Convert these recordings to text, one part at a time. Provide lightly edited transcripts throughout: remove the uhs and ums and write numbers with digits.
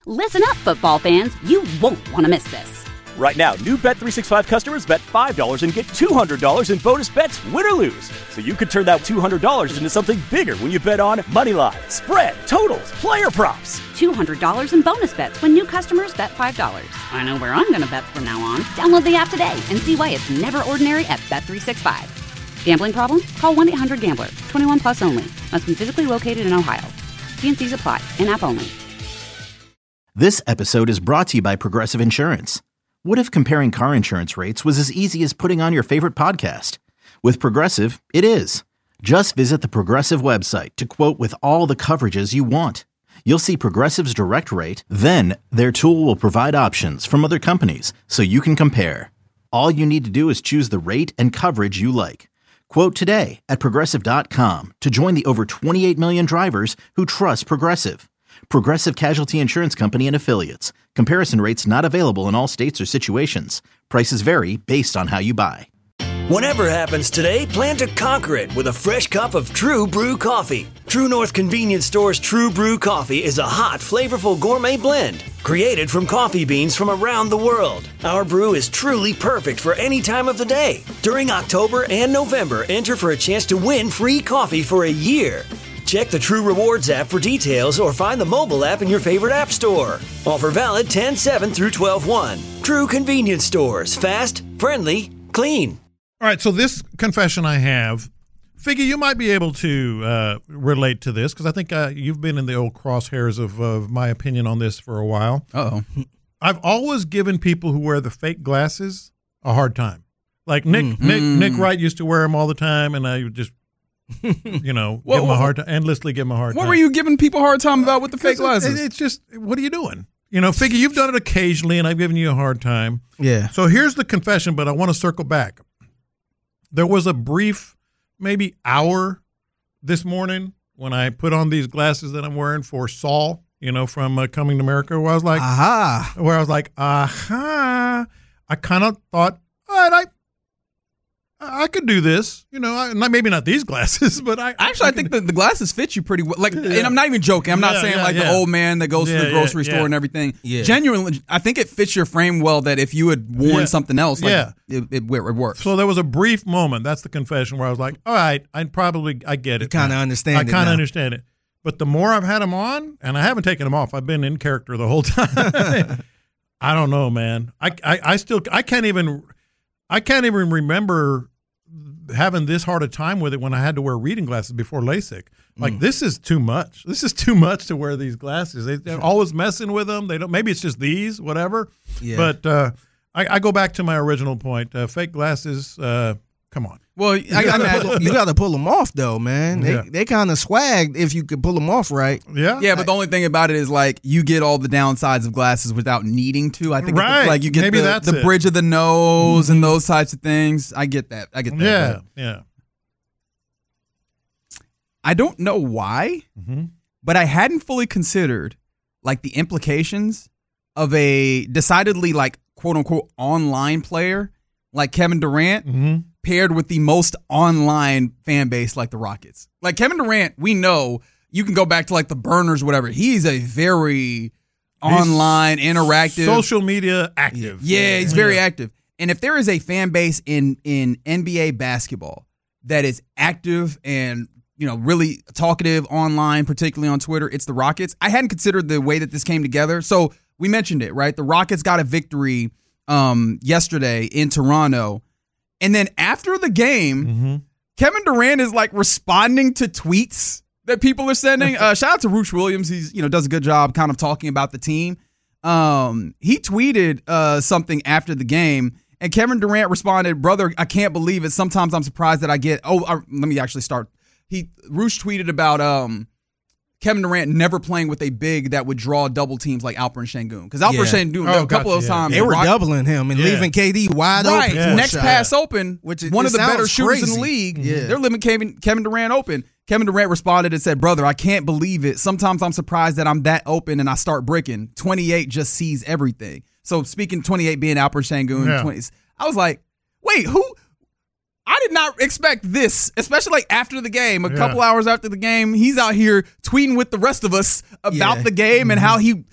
Listen up, football fans. You won't want to miss this. Right now, new Bet365 customers bet $5 and get $200 in bonus bets, win or lose. So you could turn that $200 into something bigger when you bet on money line, spread, totals, player props. $200 in bonus bets when new customers bet $5. I know where I'm going to bet from now on. Download the app today and see why it's never ordinary at Bet365. Gambling problem? Call 1-800-GAMBLER. 21 plus only. Must be physically located in Ohio. T&Cs apply. In-app only. This episode is brought to you by Progressive Insurance. What if comparing car insurance rates was as easy as putting on your favorite podcast? With Progressive, it is. Just visit the Progressive website to quote with all the coverages you want. You'll see Progressive's direct rate, then their tool will provide options from other companies so you can compare. All you need to do is choose the rate and coverage you like. Quote today at Progressive.com to join the over 28 million drivers who trust Progressive. Progressive Casualty Insurance Company and Affiliates. Comparison rates not available in all states or situations. Prices vary based on how you buy. Whatever happens today, plan to conquer it with a fresh cup of True Brew coffee. True North Convenience Store's True Brew coffee is a hot, flavorful gourmet blend created from coffee beans from around the world. Our brew is truly perfect for any time of the day. During October and November, enter for a chance to win free coffee for a year. Check the True Rewards app for details or find the mobile app in your favorite app store. Offer valid 10/7 through 12/1. True Convenience Stores. Fast, friendly, clean. All right, so this confession I have, Figgy, you might be able to relate to this because I think you've been in the old crosshairs of my opinion on this for a while. Uh-oh. I've always given people who wear the fake glasses a hard time. Like Nick Wright used to wear them all the time, and I would just, give him a hard time, endlessly give him a hard time. What were you giving people a hard time about with the fake glasses? It's just, what are you doing? Figgy, you've done it occasionally, and I've given you a hard time. Yeah. So here's the confession, but I want to circle back. There was a brief, maybe hour this morning when I put on these glasses that I'm wearing for Saul, from Coming to America, where I was like, aha. I kind of thought, all right, I could do this, maybe not these glasses, but I think the glasses fit you pretty well. And I'm not even joking. I'm not saying the old man that goes to the grocery store and everything. Yeah. Genuinely, I think it fits your frame well that if you had worn something else, it works. So there was a brief moment, that's the confession, where I was like, all right, I get it. You kind of understand it. I kind of understand it. But the more I've had them on, and I haven't taken them off, I've been in character the whole time. I don't know, man. I can't even remember having this hard a time with it when I had to wear reading glasses before LASIK. This is too much. This is too much to wear these glasses. They're always messing with them. They don't. Maybe it's just these, whatever. Yeah. But I go back to my original point. Fake glasses. Come on. Well, you got to pull them off, though, man. They kind of swag if you could pull them off right. Yeah. Yeah, but the only thing about it is you get all the downsides of glasses without needing to. I think you get the bridge of the nose and those types of things. I get that. Yeah. I don't know why, but I hadn't fully considered the implications of a decidedly quote unquote online player like Kevin Durant. Paired with the most online fan base like the Rockets. Kevin Durant, we know, you can go back to the Burners, whatever. He's a very online, interactive. Social media active. Yeah, he's very active. And if there is a fan base in NBA basketball that is active and really talkative online, particularly on Twitter, it's the Rockets. I hadn't considered the way that this came together. So we mentioned it, right? The Rockets got a victory yesterday in Toronto. And then after the game, Kevin Durant is responding to tweets that people are sending. Shout out to Roosh Williams. He's does a good job kind of talking about the team. He tweeted something after the game, and Kevin Durant responded, "Brother, I can't believe it. Sometimes I'm surprised that I get." Let me actually start. Roosh tweeted about Kevin Durant never playing with a big that would draw double teams like Alperen Sengun. Because Alperen Sengun, a couple of times. They were doubling him and leaving KD wide open. Right. Next pass open, which is one of the better shooters in the league. Yeah. They're leaving Kevin Durant open. Kevin Durant responded and said, "Brother, I can't believe it. Sometimes I'm surprised that I'm that open and I start bricking. 28 just sees everything." So speaking 28 being Alperen Sengun, 20s, I was like, wait, who? I did not expect this, especially after the game, a couple hours after the game. He's out here tweeting with the rest of us about the game and how he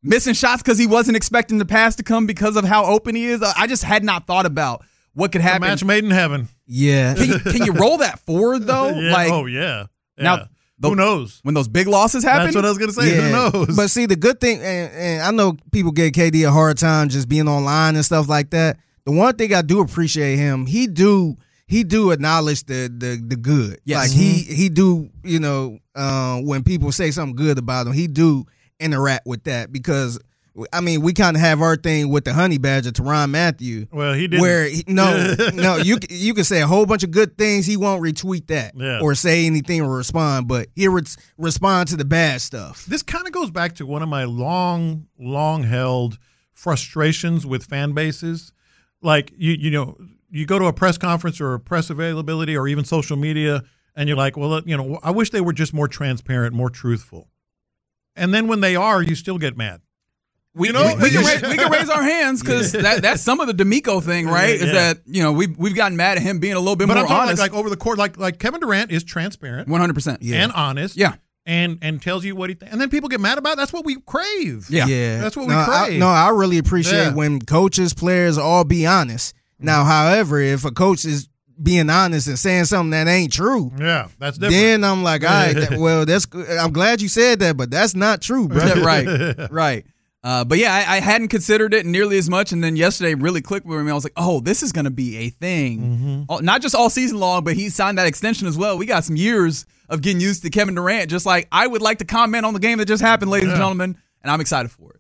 missing shots because he wasn't expecting the pass to come because of how open he is. I just had not thought about what could happen. A match made in heaven. Yeah. Can you roll that forward though? Yeah. Yeah. Now, who knows? When those big losses happen? That's what I was going to say. Yeah. Who knows? But see, the good thing, and I know people get KD a hard time just being online and stuff like that. The one thing I do appreciate him, he do acknowledge the good. Yes. Like he do, when people say something good about him, he do interact with that because I mean, we kind of have our thing with the honey badger, Tyrann Mathieu. Well, he didn't. Where you can say a whole bunch of good things. He won't retweet that or say anything or respond, but he respond to the bad stuff. This kind of goes back to one of my long held frustrations with fan bases. Like you go to a press conference or a press availability or even social media, and you're like, well, I wish they were just more transparent, more truthful. And then when they are, you still get mad. We can raise our hands because that's some of the D'Amico thing, right? Is that we've gotten mad at him being a little bit more honest. But I'm talking like over the court, like Kevin Durant is transparent, 100%, and honest, and tells you what he thinks, and then people get mad about it. That's what we crave. Yeah. That's what we crave. I really appreciate when coaches, players all be honest. Now, however, if a coach is being honest and saying something that ain't true, that's different. Then I'm like, all right, that's I'm glad you said that, but that's not true, bro. Right. But I hadn't considered it nearly as much, and then yesterday really clicked with me. I was like, oh, this is going to be a thing. Mm-hmm. Not just all season long, but he signed that extension as well. We got some years of getting used to Kevin Durant, just like I would like to comment on the game that just happened, ladies and gentlemen, and I'm excited for it.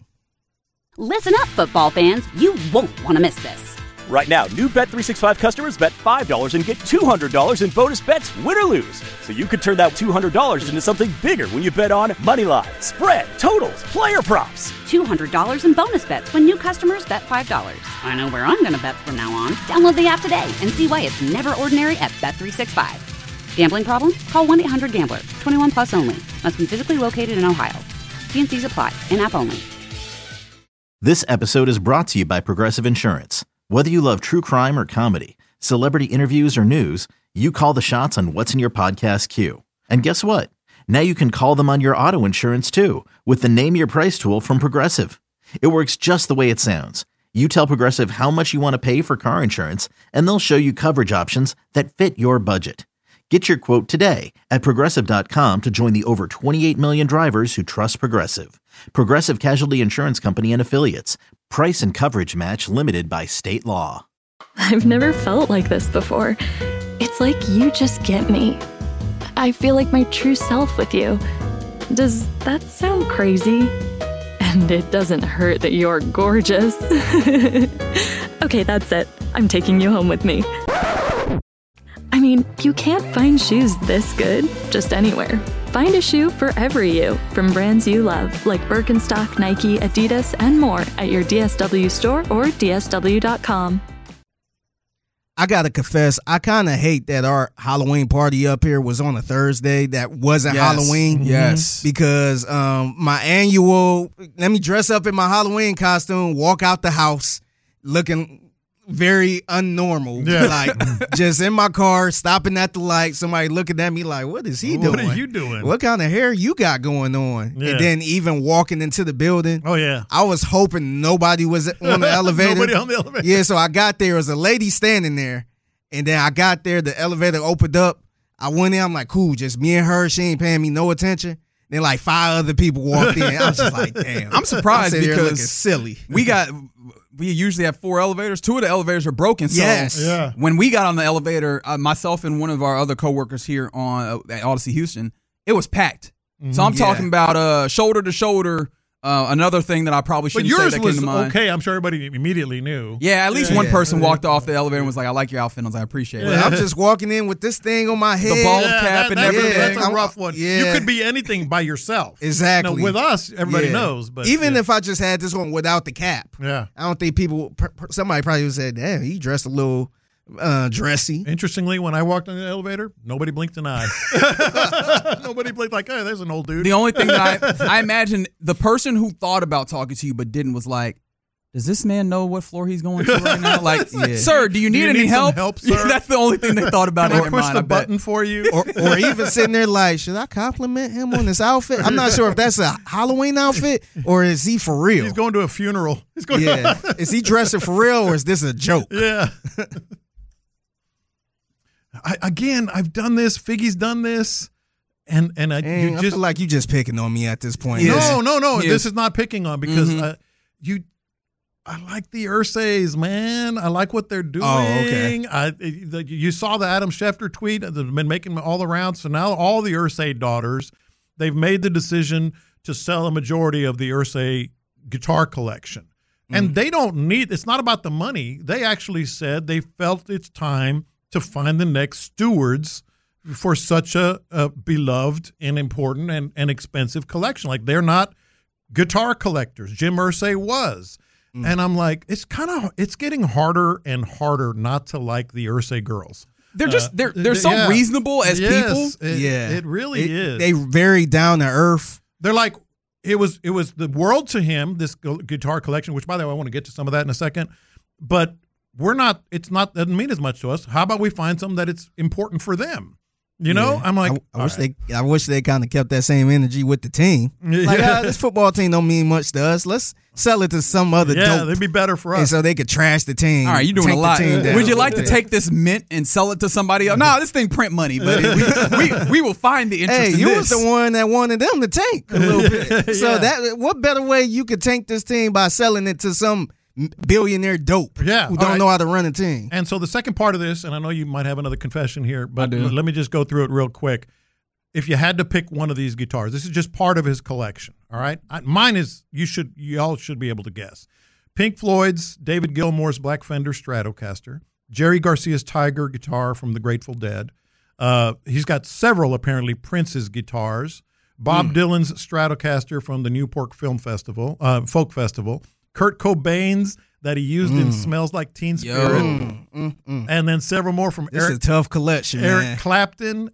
Listen up, football fans. You won't want to miss this. Right now, new Bet365 customers bet $5 and get $200 in bonus bets, win or lose. So you could turn that $200 into something bigger when you bet on moneyline, spread, totals, player props. $200 in bonus bets when new customers bet $5. I know where I'm going to bet from now on. Download the app today and see why it's never ordinary at Bet365. Gambling problem? Call 1-800-GAMBLER. 21 plus only. Must be physically located in Ohio. T&Cs apply. In-app only. This episode is brought to you by Progressive Insurance. Whether you love true crime or comedy, celebrity interviews or news, you call the shots on what's in your podcast queue. And guess what? Now you can call them on your auto insurance too with the Name Your Price tool from Progressive. It works just the way it sounds. You tell Progressive how much you want to pay for car insurance, and they'll show you coverage options that fit your budget. Get your quote today at Progressive.com to join the over 28 million drivers who trust Progressive. Progressive Casualty Insurance Company and Affiliates. Price and coverage match limited by state law. I've never felt like this before. It's like you just get me. I feel like my true self with you. Does that sound crazy? And it doesn't hurt that you're gorgeous. Okay, that's it. I'm taking you home with me. I mean, you can't find shoes this good just anywhere. Find a shoe for every you from brands you love, like Birkenstock, Nike, Adidas, and more at your DSW store or DSW.com. I gotta confess, I kind of hate that our Halloween party up here was on a Thursday that wasn't Halloween. Yes. Because my annual, let me dress up in my Halloween costume, walk out the house looking very unnormal. Like just in my car, stopping at the light, somebody looking at me like, what is he doing? What are you doing? What kind of hair you got going on? Yeah. And then even walking into the building. Oh, yeah. I was hoping nobody was on the elevator. Nobody on the elevator. Yeah, so I got there. There was a lady standing there. And then I got there. The elevator opened up. I went in. I'm like, cool, just me and her. She ain't paying me no attention. Then like 5 other people walked in. I was just like, damn. I'm surprised I'm because looking silly. We usually have 4 elevators. 2 of the elevators are broken. So yes. When we got on the elevator, myself and one of our other coworkers here at Odyssey Houston, it was packed. Mm-hmm. So I'm talking about shoulder to shoulder. Another thing that I probably shouldn't say that came to mind. But yours was okay. I'm sure everybody immediately knew. Yeah, at least one person walked off the elevator and was like, I like your outfit. And I was like, I appreciate it. I'm just walking in with this thing on my head. The bald cap and everything. That's a rough one. Yeah. You could be anything by yourself. Exactly. Now, with us, everybody knows. But even if I just had this one without the cap, I don't think somebody probably would say, damn, he dressed a little dressy. Interestingly, when I walked in the elevator, nobody blinked an eye. Nobody blinked like, hey, there's an old dude. The only thing that I imagine the person who thought about talking to you but didn't was like, does this man know what floor he's going to right now? Like, sir, do you need any help? Help, sir? That's the only thing they thought about. Can I push the button for you? Or even sitting there like, should I compliment him on this outfit? I'm not sure if that's a Halloween outfit or is he for real? He's going to a funeral. Is he dressing for real or is this a joke? Yeah. I've done this. Figgy's done this. And I feel like you just picking on me at this point. No. Yes. This is not picking on because I like the Irsay's, man. I like what they're doing. Oh, okay. You saw the Adam Schefter tweet that's been making all the rounds. So now all the Irsay daughters, they've made the decision to sell a majority of the Irsay guitar collection. And they don't need – it's not about the money. They actually said they felt it's time to find the next stewards for such a beloved and important and expensive collection. Like, they're not guitar collectors. Jim Irsay was. And I'm like, it's getting harder and harder not to like the Irsay girls. They're just they're so reasonable as people. It really is. They very down to earth. They're like, it was the world to him, this guitar collection, which, by the way, I want to get to some of that in a second. But doesn't mean as much to us. How about we find something that it's important for them? You know, I'm like, I wish they kind of kept that same energy with the team. Like, this football team don't mean much to us. Let's sell it to some other dope. Yeah, thuld be better for us. And so they could trash the team. All right, you're doing a lot. Would you like to take this mint and sell it to somebody else? No, this thing print money, but we will find the interest in this. Hey, you was the one that wanted them to tank a little bit. So what better way you could tank this team by selling it to some billionaire dope who don't know how to run a team. And so the second part of this, and I know you might have another confession here, but let me just go through it real quick. If you had to pick one of these guitars, this is just part of his collection, all right? Mine is, you all should be able to guess. Pink Floyd's David Gilmour's Black Fender Stratocaster, Jerry Garcia's Tiger guitar from the Grateful Dead. He's got several, apparently, Prince's guitars. Bob Dylan's Stratocaster from the Newport Folk Festival. Kurt Cobain's that he used in Smells Like Teen Spirit. And then several more from This is a tough collection, Eric Clapton.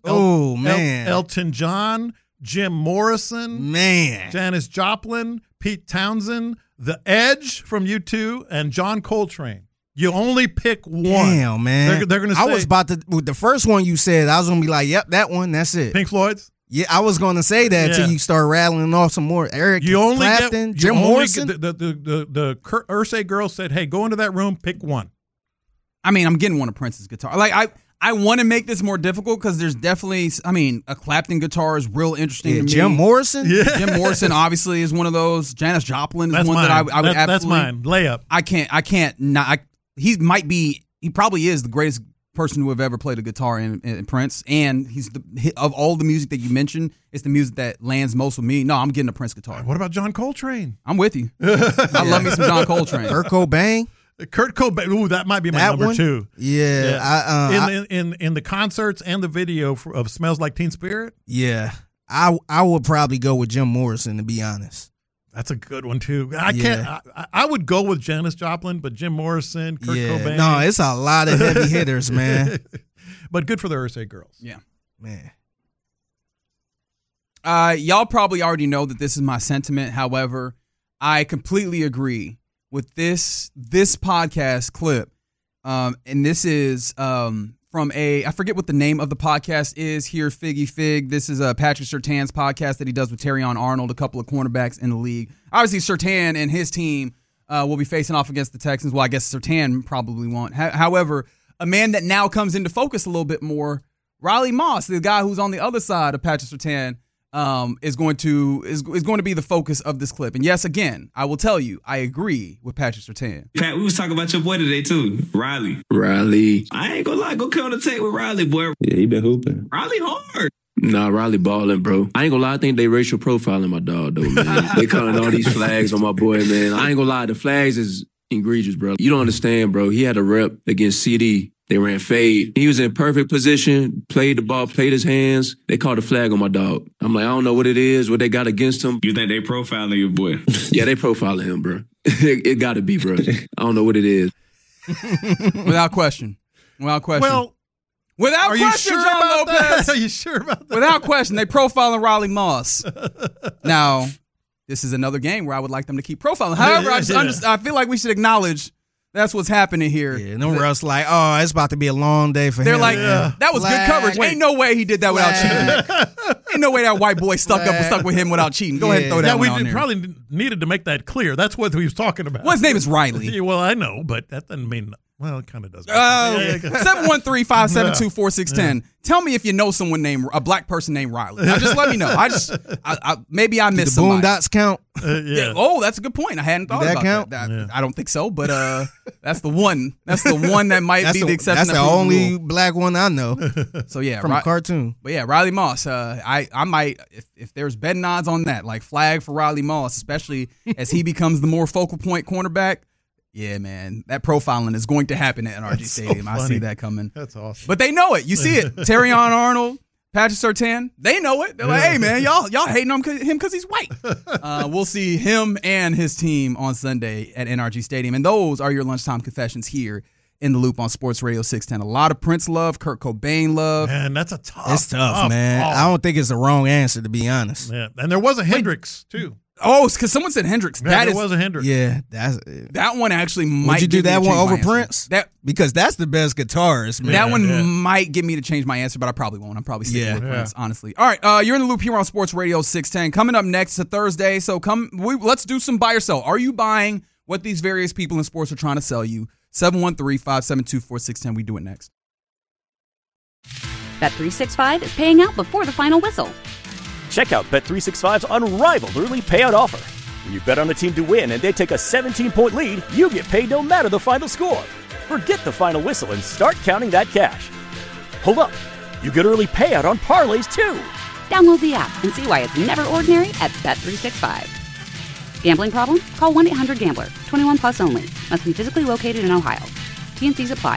Elton John, Jim Morrison. Man. Janis Joplin, Pete Townsend, The Edge from U2, and John Coltrane. You only pick one. Damn, man. They're going to say. I was about to, with the first one you said, I was going to be like, yep, that one, that's it. Pink Floyd's? Yeah, I was going to say that until you start rattling off some more. Eric Clapton, Jim Morrison. The Kurt Irsay girl said, hey, go into that room, pick one. I mean, I'm getting one of Prince's guitar. Like, I want to make this more difficult because there's definitely, a Clapton guitar is real interesting to me. Jim Morrison? Yeah. Jim Morrison obviously is one of those. Janis Joplin is one that I would absolutely. That's mine. Layup. I can't not. He probably is the greatest person who have ever played a guitar in Prince, and he's of all the music that you mentioned, it's the music that lands most with me. No, I'm getting a Prince guitar. What about John Coltrane? I'm with you. I love me some John Coltrane. Kurt Cobain. Ooh, that might be my number two. Yeah. In the concerts and the video of Smells Like Teen Spirit. Yeah, I would probably go with Jim Morrison, to be honest. That's a good one too. I would go with Janis Joplin, but Jim Morrison, Kurt Cobain. No, it's a lot of heavy hitters, man. But good for the Irsay girls. Yeah, man. Y'all probably already know that this is my sentiment. However, I completely agree with this podcast clip, and this is from I forget what the name of the podcast is here, Figgy Fig. This is Patrick Surtain's podcast that he does with Terrion Arnold, a couple of cornerbacks in the league. Obviously, Surtain and his team will be facing off against the Texans. Well, I guess Surtain probably won't. However, a man that now comes into focus a little bit more, Riley Moss, the guy who's on the other side of Patrick Surtain, is going to be the focus of this clip. And yes, again, I will tell you, I agree with Patrick Surtain. Pat, we was talking about your boy today too, Riley. I ain't gonna lie, go kill the tape with Riley, boy. Yeah, he been hooping. Riley hard. Nah, Riley balling, bro. I ain't gonna lie, I think they racial profiling my dog, though, man. They calling all these flags on my boy, man. I ain't gonna lie, the flags is egregious, bro. You don't understand, bro. He had a rep against CD. They ran fade. He was in perfect position, played the ball, played his hands. They called a flag on my dog. I'm like, I don't know what it is, what they got against him. You think they profiling your boy? Yeah, they profiling him, bro. It got to be, bro. I don't know what it is. Without question. Well, without are question, you sure John about Lopez. That? Are you sure about that? Without question, they profiling Riley Moss. Now, this is another game where I would like them to keep profiling. However, I feel like we should acknowledge that's what's happening here. Yeah, and then Russ like, oh, it's about to be a long day for him. They're like, that was good coverage. Ain't no way he did that without cheating. Ain't no way that white boy stuck with him without cheating. Go ahead and throw that one on there. We probably needed to make that clear. That's what he was talking about. Well, his name is Riley. Well, I know, but that doesn't mean... Well, it kind of does. 713-572-4610. Tell me if you know a black person named Riley. Now, just let me know. Maybe I missed somebody. The Boondocks count? Yeah. Oh, that's a good point. I hadn't thought about that. I don't think so, but that's the one. That's the one that might be the exception. That's the only black one I know. So yeah, from a cartoon. But yeah, Riley Moss. I might if there's betting odds on that, like flag for Riley Moss, especially as he becomes the more focal point cornerback. Yeah, man, that profiling is going to happen at NRG Stadium. I see that coming. That's awesome. But they know it. You see it. Terrion Arnold, Patrick Surtain, they know it. They're like, hey, man, y'all hating on him because he's white. We'll see him and his team on Sunday at NRG Stadium. And those are your lunchtime confessions here in the Loop on Sports Radio 610. A lot of Prince love, Kurt Cobain love. Man, that's a tough. It's tough, man. Ball. I don't think it's the wrong answer, to be honest. Yeah, and there was a Hendrix, too. Oh, because someone said Hendrix. Yeah, there was a Hendrix. Yeah, that one actually might. Would you do that one over Prince? Because that's the best guitarist, man. That one might get me to change my answer, but I probably won't. I'm probably sticking with Prince, honestly. All right, you're in the Loop here on Sports Radio 610. Coming up next, it's a Thursday, so let's do some buy or sell. Are you buying what these various people in sports are trying to sell you? 713-572-4610. We do it next. Bet365 is paying out before the final whistle. Check out Bet365's unrivaled early payout offer. When you bet on a team to win and they take a 17-point lead, you get paid no matter the final score. Forget the final whistle and start counting that cash. Hold up. You get early payout on parlays, too. Download the app and see why it's never ordinary at Bet365. Gambling problem? Call 1-800-GAMBLER. 21 plus only. Must be physically located in Ohio. T&Cs apply.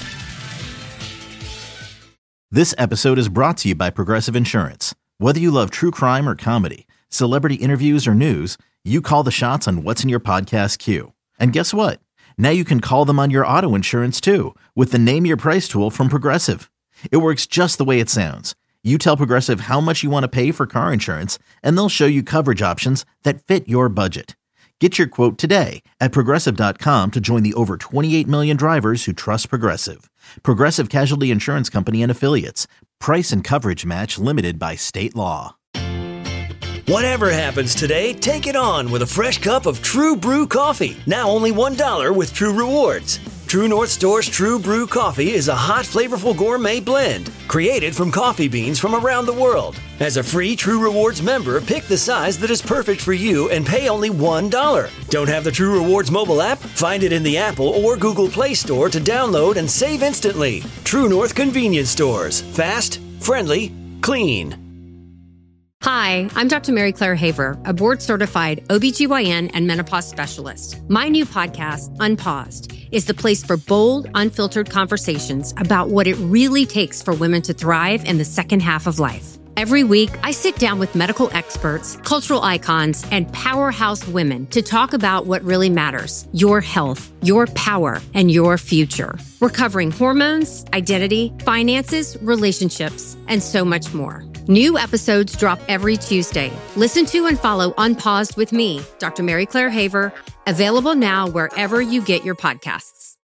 This episode is brought to you by Progressive Insurance. Whether you love true crime or comedy, celebrity interviews or news, you call the shots on what's in your podcast queue. And guess what? Now you can call them on your auto insurance too with the Name Your Price tool from Progressive. It works just the way it sounds. You tell Progressive how much you want to pay for car insurance, and they'll show you coverage options that fit your budget. Get your quote today at Progressive.com to join the over 28 million drivers who trust Progressive. Progressive Casualty Insurance Company and Affiliates. Price and coverage match limited by state law. Whatever happens today, take it on with a fresh cup of True Brew coffee. Now only $1 with True Rewards. True North Store's True Brew coffee is a hot, flavorful gourmet blend created from coffee beans from around the world. As a free True Rewards member, pick the size that is perfect for you and pay only $1. Don't have the True Rewards mobile app? Find it in the Apple or Google Play Store to download and save instantly. True North Convenience Stores. Fast, friendly, clean. Hi, I'm Dr. Mary Claire Haver, a board-certified OBGYN and menopause specialist. My new podcast, Unpaused, is the place for bold, unfiltered conversations about what it really takes for women to thrive in the second half of life. Every week, I sit down with medical experts, cultural icons, and powerhouse women to talk about what really matters: your health, your power, and your future. We're covering hormones, identity, finances, relationships, and so much more. New episodes drop every Tuesday. Listen to and follow Unpaused with me, Dr. Mary Claire Haver, available now wherever you get your podcasts.